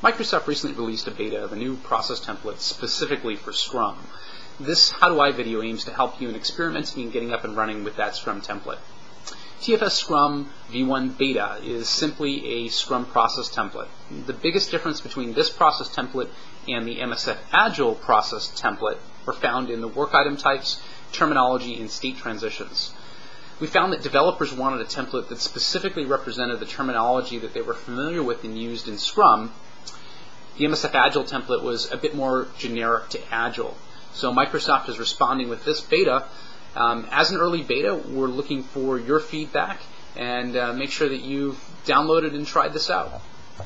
Microsoft recently released a beta of a new process template specifically for Scrum. This How Do I video aims to help you in experimenting and getting up and running with that Scrum template. TFS Scrum V1 Beta is simply a Scrum process template. The biggest difference between this process template and the MSF Agile process template are found in the work item types, terminology, and state transitions. We found that developers wanted a template that specifically represented the terminology that they were familiar with and used in Scrum. The MSF Agile template was a bit more generic to Agile. So Microsoft is responding with this beta. As an early beta, we're looking for your feedback and make sure that you've downloaded and tried this out.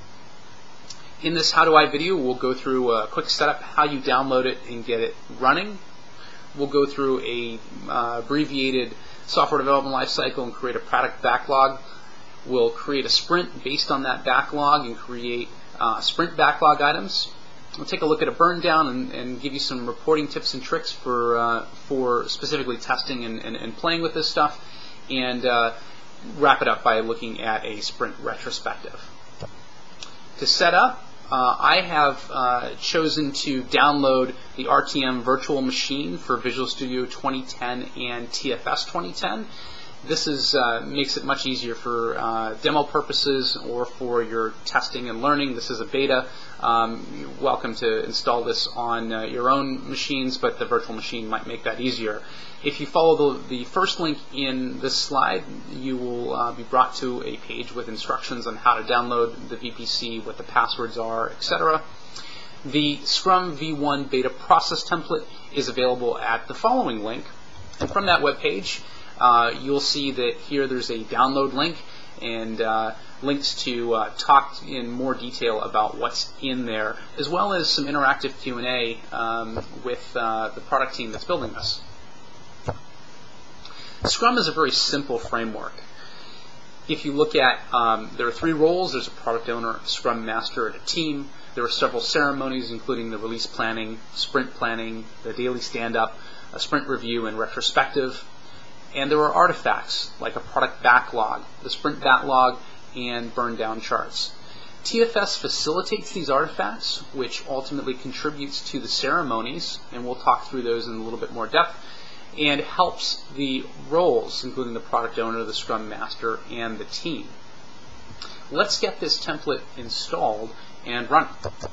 In this How Do I video, we'll go through a quick setup, how you download it and get it running. We'll go through a abbreviated software development lifecycle and create a product backlog. We'll create a sprint based on that backlog and create sprint backlog items. We'll take a look at a burn down and give you some reporting tips and tricks for specifically testing and playing with this stuff, and wrap it up by looking at a sprint retrospective. To set up, I have chosen to download the RTM virtual machine for Visual Studio 2010 and TFS 2010. This makes it much easier for demo purposes or for your testing and learning. This is a beta. You're welcome to install this on your own machines, but the virtual machine might make that easier. If you follow the first link in this slide, you will be brought to a page with instructions on how to download the VPC, what the passwords are, etc. The Scrum V1 Beta Process Template is available at the following link. And from that web page, you'll see that here there's a download link and links to talk in more detail about what's in there, as well as some interactive Q&A with the product team that's building this. Scrum is a very simple framework. If you look at, there are 3 roles. There's a product owner, a Scrum Master, and a team. There are several ceremonies, including the release planning, sprint planning, the daily stand-up, a sprint review, and retrospective. And there are artifacts, like a product backlog, the sprint backlog, and burn down charts. TFS facilitates these artifacts, which ultimately contributes to the ceremonies, and we'll talk through those in a little bit more depth, and helps the roles, including the product owner, the Scrum Master, and the team. Let's get this template installed and running.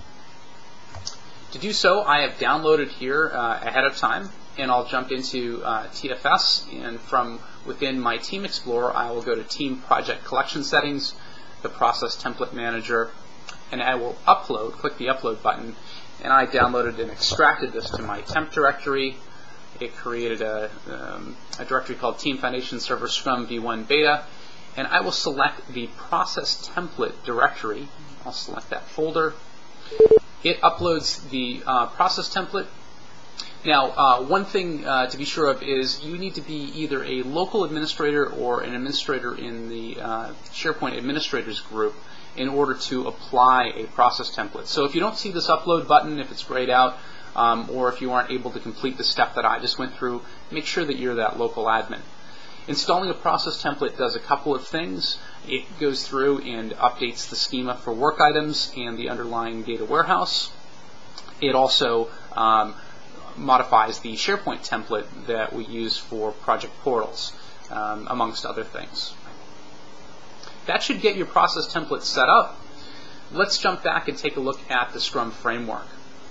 To do so, I have downloaded here ahead of time, and I'll jump into TFS, and from within my Team Explorer, I will go to Team Project Collection Settings, the Process Template Manager, and I will click the Upload button, and I downloaded and extracted this to my temp directory. It created a directory called Team Foundation Server Scrum V1 Beta, and I will select the Process Template directory. I'll select that folder. It uploads the process template. Now, one thing to be sure of is you need to be either a local administrator or an administrator in the SharePoint administrators group in order to apply a process template. So if you don't see this upload button, if it's grayed out, or if you aren't able to complete the step that I just went through, make sure that you're that local admin. Installing a process template does a couple of things. It goes through and updates the schema for work items and the underlying data warehouse. It also modifies the SharePoint template that we use for project portals, amongst other things. That should get your process template set up. Let's jump back and take a look at the Scrum framework.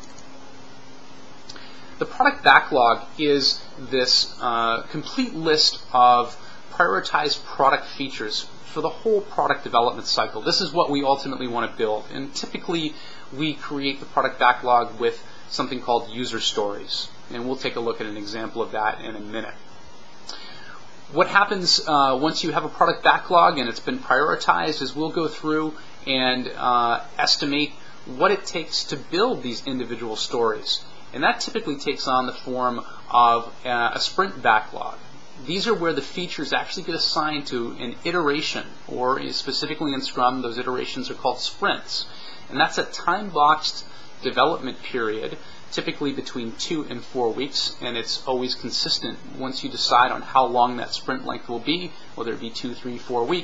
The product backlog is this complete list of prioritized product features for the whole product development cycle. This is what we ultimately want to build, and typically we create the product backlog with something called user stories, and we'll take a look at an example of that in a minute. What happens once you have a product backlog and it's been prioritized is we'll go through and estimate what it takes to build these individual stories, and that typically takes on the form of a sprint backlog. These are where the features actually get assigned to an iteration, or specifically in Scrum, those iterations are called sprints, and that's a time-boxed development period, typically between 2 and 4 weeks, and it's always consistent. Once you decide on how long that sprint length will be, whether it be 2, 3, 4 weeks,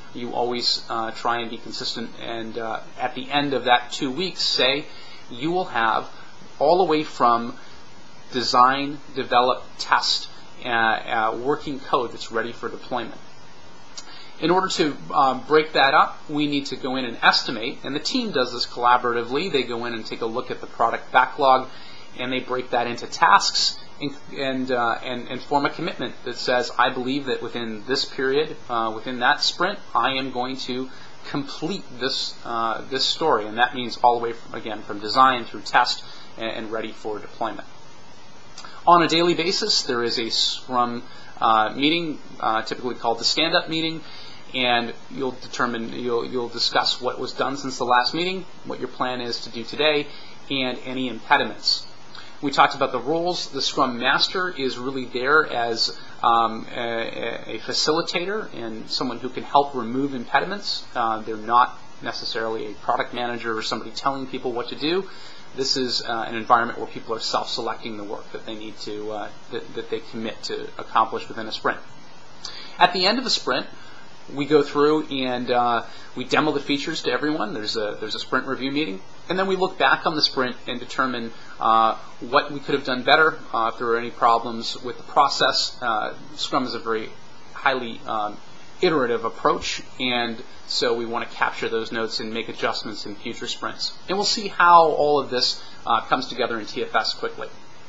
you always try and be consistent, and at the end of that 2 weeks, say you will have all the way from design, develop, test, working code that's ready for deployment. In order to break that up, we need to go in and estimate, and the team does this collaboratively. They go in and take a look at the product backlog, and they break that into tasks and form a commitment that says, I believe that within this period, within that sprint, I am going to complete this story, and that means all the way from design through test and ready for deployment. On a daily basis, there is a Scrum meeting, typically called the stand-up meeting, and you'll discuss what was done since the last meeting, what your plan is to do today, and any impediments. We talked about the roles. The Scrum Master is really there as a facilitator and someone who can help remove impediments. They're not necessarily a product manager or somebody telling people what to do. This is an environment where people are self-selecting the work that they need to that they commit to accomplish within a sprint. At the end of the sprint, we go through and we demo the features to everyone. There's a sprint review meeting, and then we look back on the sprint and determine what we could have done better, if there were any problems with the process. Scrum is a very highly iterative approach, and so we want to capture those notes and make adjustments in future sprints. And we'll see how all of this comes together in TFS quickly.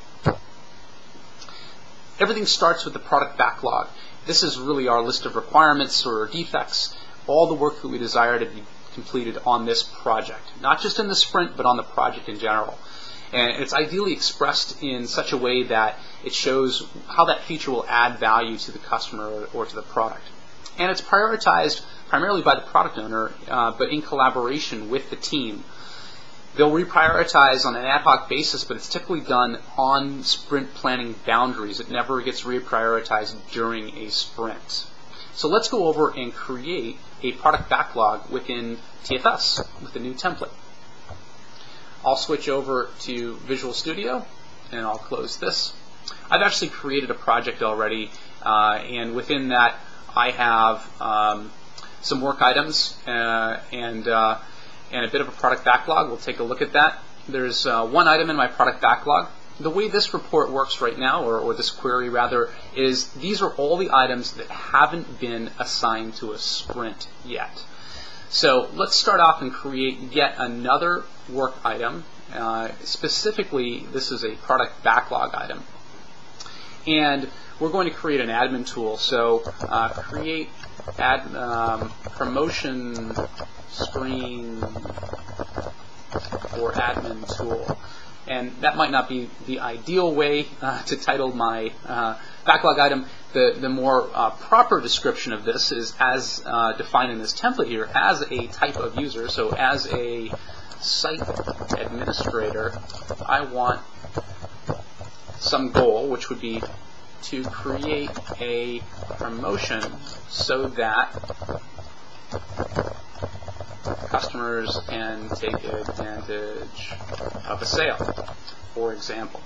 Everything starts with the product backlog. This is really our list of requirements or defects, all the work that we desire to be completed on this project, not just in the sprint, but on the project in general. And it's ideally expressed in such a way that it shows how that feature will add value to the customer or to the product. And it's prioritized primarily by the product owner, but in collaboration with the team. They'll reprioritize on an ad hoc basis, but it's typically done on sprint planning boundaries. It never gets reprioritized during a sprint. So let's go over and create a product backlog within TFS with the new template. I'll switch over to Visual Studio, and I'll close this. I've actually created a project already, and within that I have some work items and a bit of a product backlog. We'll take a look at that. There's one item in my product backlog. The way this report works right now, or this query rather, is these are all the items that haven't been assigned to a sprint yet. So let's start off and create yet another work item. Specifically, this is a product backlog item. And we're going to create an admin tool. So create promotion screen for admin tool. And that might not be the ideal way to title my backlog item. The more proper description of this is as defined in this template here, as a type of user. So as a site administrator, I want some goal, which would be to create a promotion so that customers can take advantage of a sale, for example.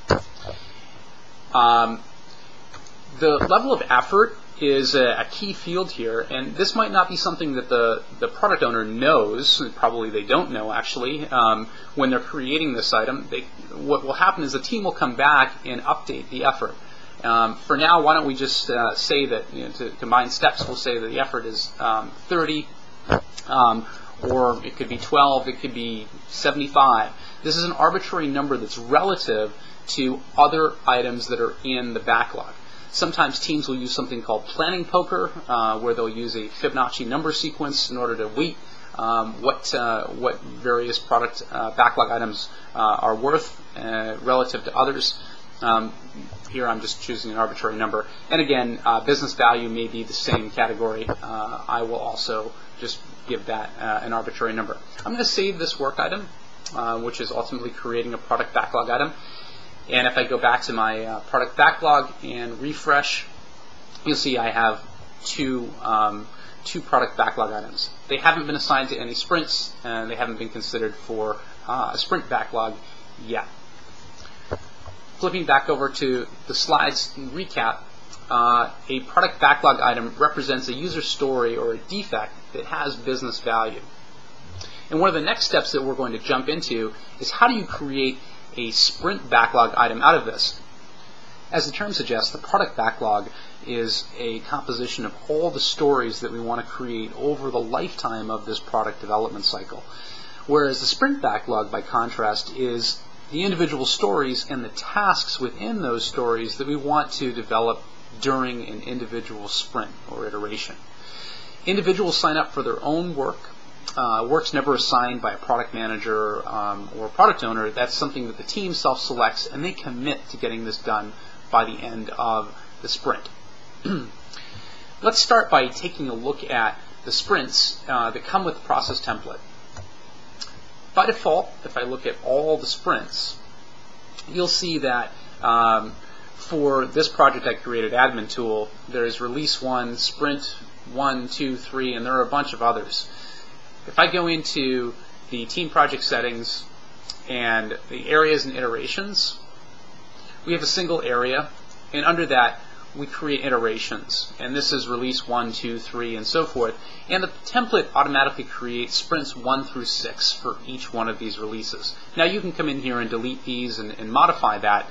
The level of effort is a key field here, and this might not be something that the product owner knows. Probably they don't know, actually. When they're creating this item, what will happen is the team will come back and update the effort. For now, why don't we just say that, to combine steps, we'll say that the effort is 30, or it could be 12, it could be 75. This is an arbitrary number that's relative to other items that are in the backlog. Sometimes teams will use something called planning poker, where they'll use a Fibonacci number sequence in order to weight what various product backlog items are worth relative to others. Here I'm just choosing an arbitrary number. And again, business value may be the same category. I will also just give that an arbitrary number. I'm going to save this work item, which is ultimately creating a product backlog item. And if I go back to my product backlog and refresh, you'll see I have two product backlog items. They haven't been assigned to any sprints, and they haven't been considered for a sprint backlog yet. Flipping back over to the slides recap, a product backlog item represents a user story or a defect that has business value. And one of the next steps that we're going to jump into is how do you create a sprint backlog item out of this? As the term suggests, the product backlog is a composition of all the stories that we want to create over the lifetime of this product development cycle. Whereas the sprint backlog, by contrast, is the individual stories and the tasks within those stories that we want to develop during an individual sprint or iteration. Individuals sign up for their own work. Work's never assigned by a product manager or product owner. That's something that the team self-selects, and they commit to getting this done by the end of the sprint. Let's start by taking a look at the sprints that come with the process template. By default, if I look at all the sprints, you'll see that for this project I created, Admin Tool, there's Release 1, Sprint 1, 2, 3, and there are a bunch of others. If I go into the team project settings and the areas and iterations, we have a single area, and under that we create iterations, and this is release 1, 2, 3, and so forth, and the template automatically creates sprints 1 through 6 for each one of these releases. Now you can come in here and delete these and modify that.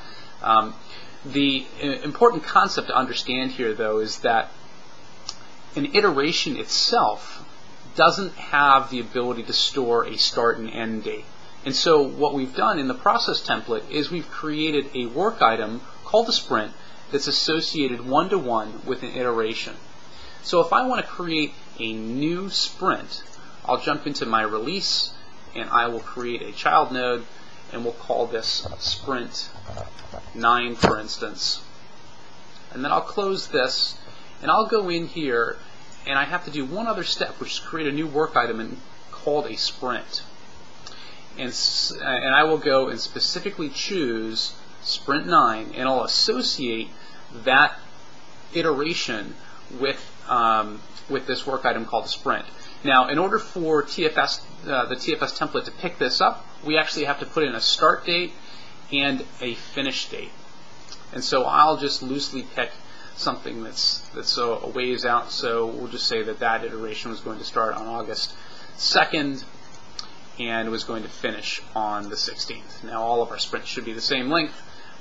The important concept to understand here, though, is that an iteration itself doesn't have the ability to store a start and end date. And so what we've done in the process template is we've created a work item called a sprint that's associated one-to-one with an iteration. So if I want to create a new sprint, I'll jump into my release and I will create a child node, and we'll call this sprint 9, for instance. And then I'll close this, and I'll go in here and I have to do one other step, which is create a new work item called a sprint. And I will go and specifically choose sprint 9, and I'll associate that iteration with this work item called a sprint. Now, in order for TFS, the TFS template to pick this up, we actually have to put in a start date and a finish date. And so I'll just loosely pick something that's a ways out. So we'll just say that iteration was going to start on August 2nd and was going to finish on the 16th. Now all of our sprints should be the same length.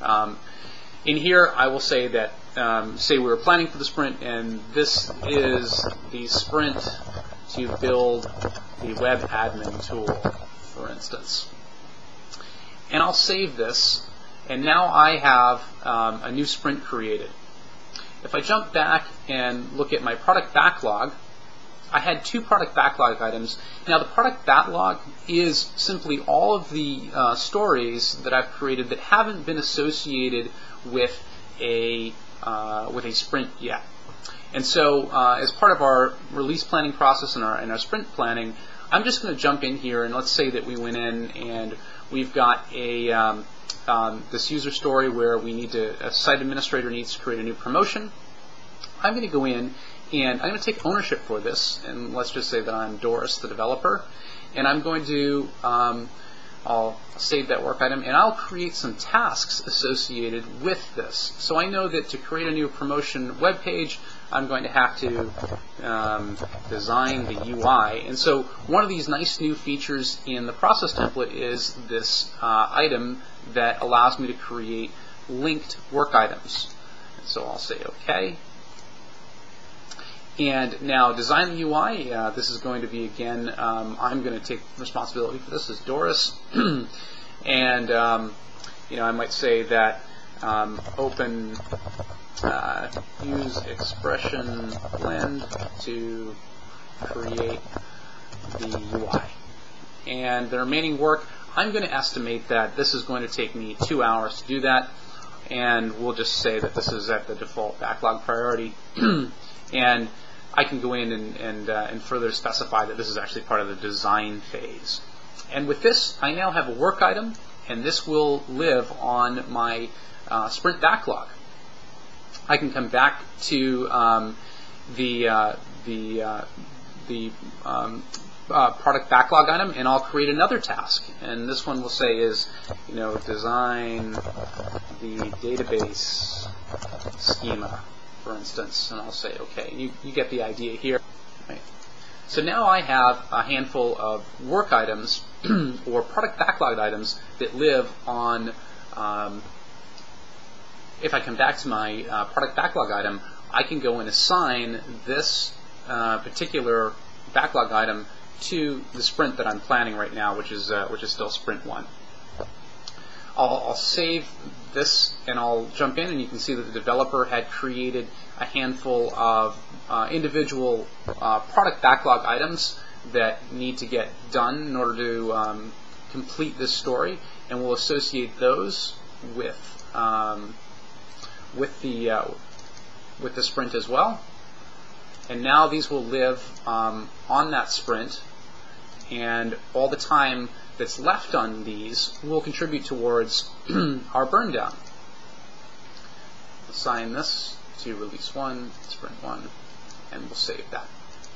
In here, I will say that, say we were planning for the sprint, and this is the sprint to build the web admin tool, for instance. And I'll save this, and now I have a new sprint created. If I jump back and look at my product backlog, I had 2 product backlog items. Now the product backlog is simply all of the stories that I've created that haven't been associated with a sprint yet. And so as part of our release planning process and our sprint planning, I'm just going to jump in here, and let's say that we went in and we've got a this user story where a site administrator needs to create a new promotion. I'm going to go in and I'm going to take ownership for this, and let's just say that I'm Doris, the developer, and I'm going to I'll save that work item, and I'll create some tasks associated with this. So I know that to create a new promotion web page, I'm going to have to design the UI. And so one of these nice new features in the process template is this item that allows me to create linked work items. And so I'll say OK. And now design the UI. This is going to be, again, I'm going to take responsibility for this as Doris. And I might say that open use expression blend to create the UI. And the remaining work, I'm going to estimate that this is going to take me 2 hours to do that. And we'll just say that this is at the default backlog priority. And I can go in and further specify that this is actually part of the design phase. And with this, I now have a work item, and this will live on my sprint backlog. I can come back to the product backlog item, and I'll create another task. And this one will say is, design the database schema. for instance, and I'll say OK. You get the idea here. Right? So now I have a handful of work items or product backlog items that live on, if I come back to my product backlog item, I can go and assign this particular backlog item to the sprint that I'm planning right now, which is still sprint 1. I'll save this and I'll jump in, and you can see that the developer had created a handful of individual product backlog items that need to get done in order to complete this story, and we'll associate those with the sprint as well. And now these will live on that sprint, and all the time that's left on these will contribute towards our burn down. Assign this to release 1, sprint 1, and we'll save that.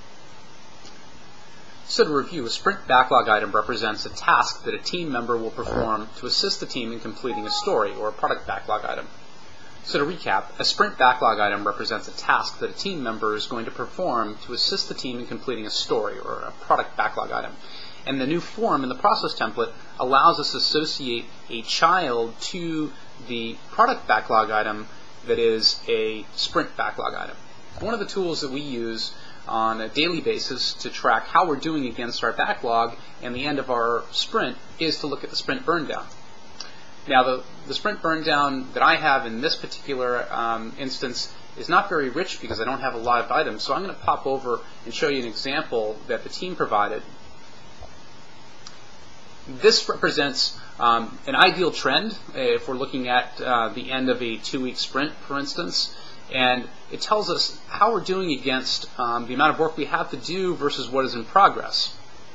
So to review, a sprint backlog item represents a task that a team member will perform to assist the team in completing a story or a product backlog item. So to recap, a sprint backlog item represents a task that a team member is going to perform to assist the team in completing a story or a product backlog item. And the new form in the process template allows us to associate a child to the product backlog item that is a sprint backlog item. One of the tools that we use on a daily basis to track how we're doing against our backlog and the end of our sprint is to look at the sprint burn down. Now, the sprint burn down that I have in this particular instance is not very rich because I don't have a lot of items. So I'm going to pop over and show you an example that the team provided. This represents an ideal trend if we're looking at the end of a 2-week sprint, for instance. And it tells us how we're doing against the amount of work we have to do versus what is in progress.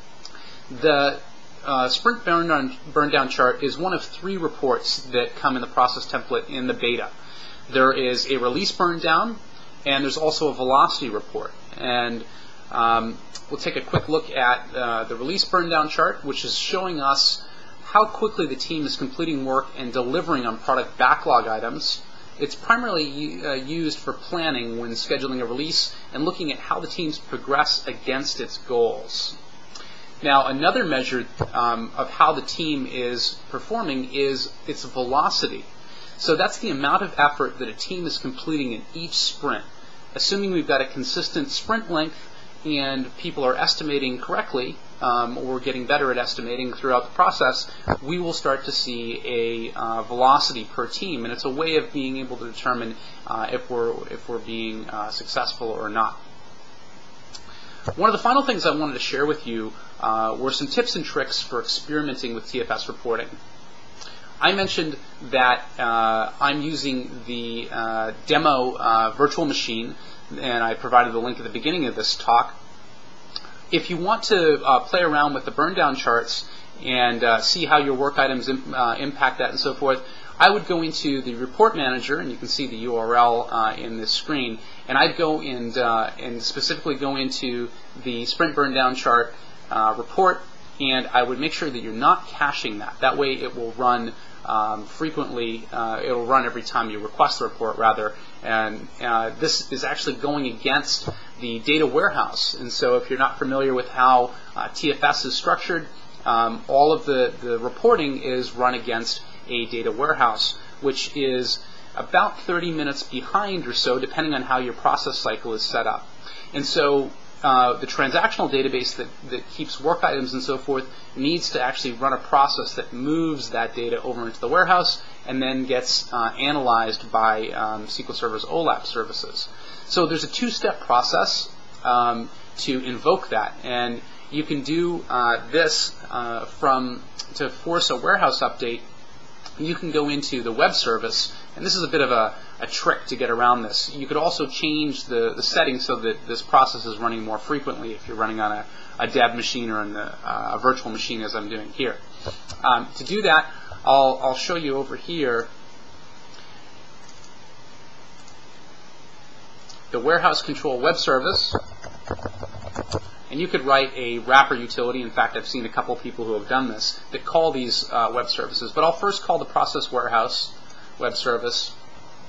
The sprint burn down chart is one of 3 reports that come in the process template in the beta. There is a release burn down, and there's also a velocity report. And we'll take a quick look at the release burn down chart, which is showing us how quickly the team is completing work and delivering on product backlog items. It's primarily used for planning when scheduling a release and looking at how the teams progress against its goals. Now, another measure of how the team is performing is its velocity. So that's the amount of effort that a team is completing in each sprint. Assuming we've got a consistent sprint length and people are estimating correctly, or getting better at estimating throughout the process, we will start to see a velocity per team, and it's a way of being able to determine if we're being successful or not. One of the final things I wanted to share with you were some tips and tricks for experimenting with TFS reporting. I mentioned that I'm using the demo virtual machine, and I provided the link at the beginning of this talk. If you want to play around with the burn down charts and see how your work items impact that and so forth, I would go into the report manager, and you can see the URL in this screen, and I'd go and specifically go into the sprint burn down chart report, and I would make sure that you're not caching that. That way it will run frequently. It'll run every time you request the report, rather. And this is actually going against the data warehouse. And so if you're not familiar with how TFS is structured, all of the reporting is run against a data warehouse, which is about 30 minutes behind or so, depending on how your process cycle is set up. And so the transactional database that keeps work items and so forth needs to actually run a process that moves that data over into the warehouse and then gets analyzed by SQL Server's OLAP services. So there's a 2-step process to invoke that, and you can do this to force a warehouse update. You can go into the web service, and this is a bit of a trick to get around this. You could also change the settings so that this process is running more frequently if you're running on a dev machine or in a virtual machine, as I'm doing here. To do that, I'll show you over here the warehouse control web service. And you could write a wrapper utility. In fact, I've seen a couple people who have done this that call these web services. But I'll first call the process warehouse web service.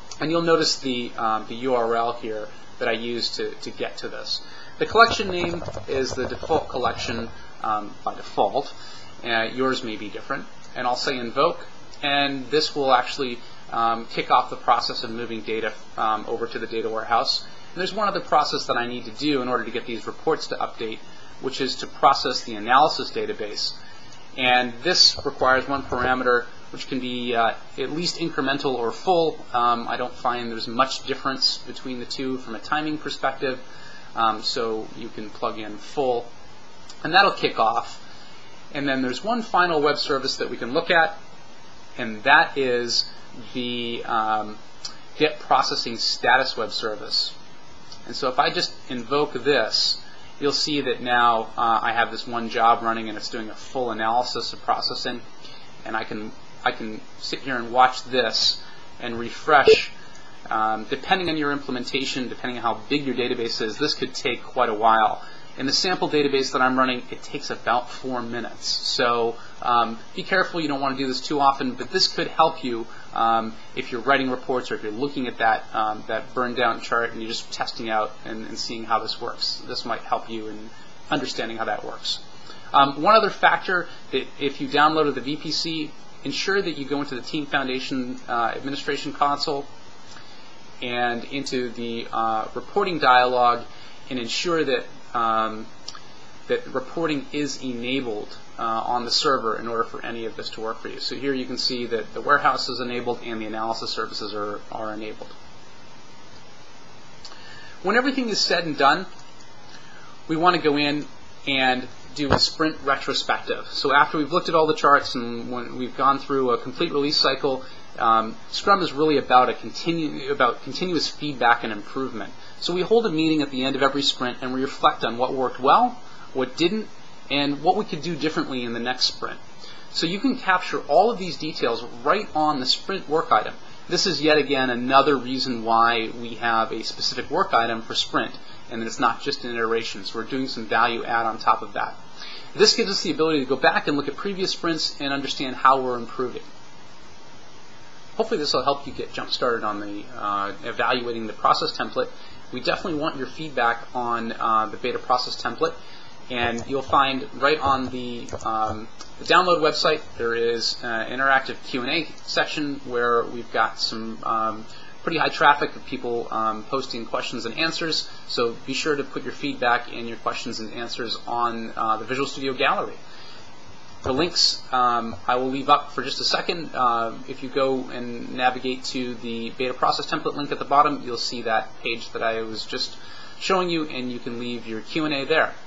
And you'll notice the URL here that I used to get to this. The collection name is the default collection by default. Yours may be different. And I'll say invoke, and this will actually kick off the process of moving data over to the data warehouse. And there's one other process that I need to do in order to get these reports to update, which is to process the analysis database. And this requires one parameter, which can be at least incremental or full. I don't find there's much difference between the two from a timing perspective, so you can plug in full, and that'll kick off. And then there's one final web service that we can look at, and that is the Get Processing Status web service. And so if I just invoke this, you'll see that now I have this one job running, and it's doing a full analysis of processing. And I can sit here and watch this and refresh. Depending on your implementation, depending on how big your database is, this could take quite a while. In the sample database that I'm running, it takes about 4 minutes. So be careful, you don't want to do this too often, but this could help you if you're writing reports or if you're looking at that burned down chart and you're just testing out and seeing how this works. This might help you in understanding how that works. One other factor, that if you downloaded the VPC, ensure that you go into the Team Foundation Administration Console and into the reporting dialog and ensure that that reporting is enabled on the server in order for any of this to work for you. So here you can see that the warehouse is enabled and the analysis services are enabled. When everything is said and done, we want to go in and do a sprint retrospective. So after we've looked at all the charts and when we've gone through a complete release cycle, Scrum is really about continuous feedback and improvement. So we hold a meeting at the end of every sprint and we reflect on what worked well, what didn't, and what we could do differently in the next sprint. So you can capture all of these details right on the sprint work item. This is yet again another reason why we have a specific work item for sprint, and it's not just an iteration. So we're doing some value add on top of that. This gives us the ability to go back and look at previous sprints and understand how we're improving. Hopefully this will help you get jump started on the evaluating the process template. We definitely want your feedback on the beta process template, and you'll find right on the download website there is an interactive Q&A section where we've got some pretty high traffic of people posting questions and answers, so be sure to put your feedback and your questions and answers on the Visual Studio Gallery. The links I will leave up for just a second. If you go and navigate to the beta process template link at the bottom, you'll see that page that I was just showing you, and you can leave your Q&A there.